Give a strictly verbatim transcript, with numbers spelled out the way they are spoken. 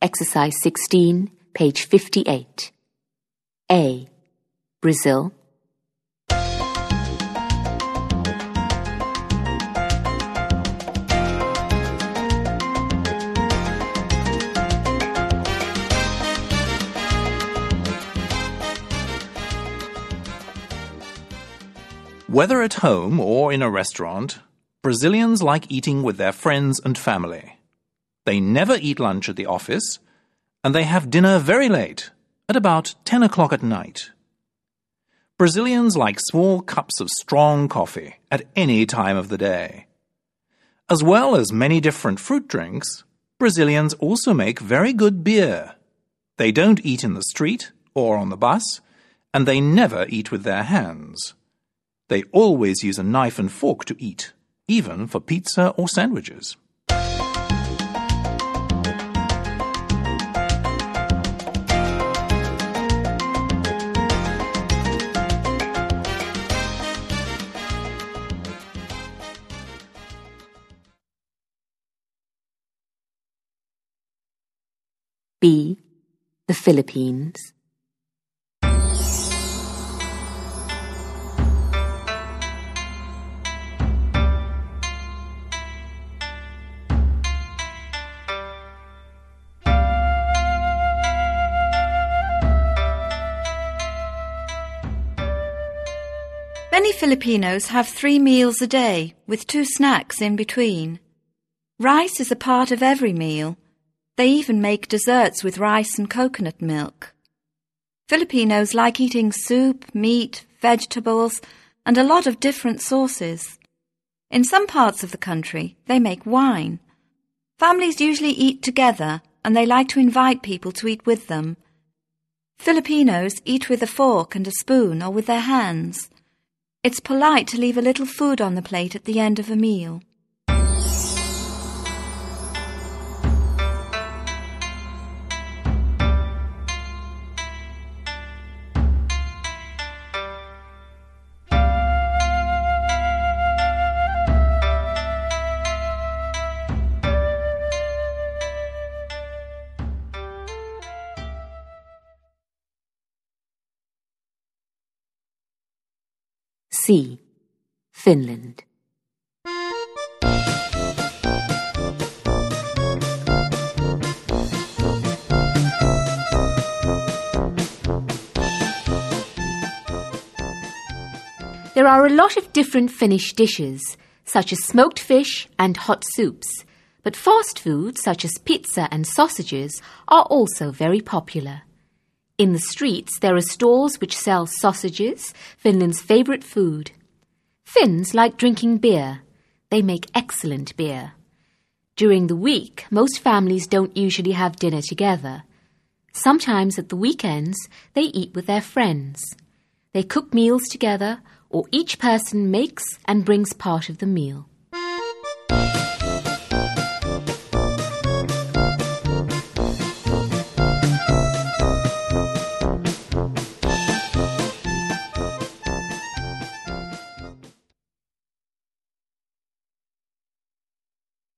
Exercise sixteen, page fifty-eight. A. Brazil. Whether at home or in a restaurant, Brazilians like eating with their friends and family. They never eat lunch at the office, and they have dinner very late, at about ten o'clock at night. Brazilians like small cups of strong coffee at any time of the day. As well as many different fruit drinks, Brazilians also make very good beer. They don't eat in the street or on the bus, and they never eat with their hands. They always use a knife and fork to eat, even for pizza or sandwiches. B. The Philippines. Many Filipinos have three meals a day, with two snacks in between. Rice is a part of every meal. They even make desserts with rice and coconut milk. Filipinos like eating soup, meat, vegetables, and a lot of different sauces. In some parts of the country, they make wine. Families usually eat together, and they like to invite people to eat with them. Filipinos eat with a fork and a spoon or with their hands. It's polite to leave a little food on the plate at the end of a meal. C. Finland. There are a lot of different Finnish dishes, such as smoked fish and hot soups, but fast food such as pizza and sausages are also very popular. In the streets, there are stalls which sell sausages, Finland's favourite food. Finns like drinking beer. They make excellent beer. During the week, most families don't usually have dinner together. Sometimes at the weekends, they eat with their friends. They cook meals together, or each person makes and brings part of the meal.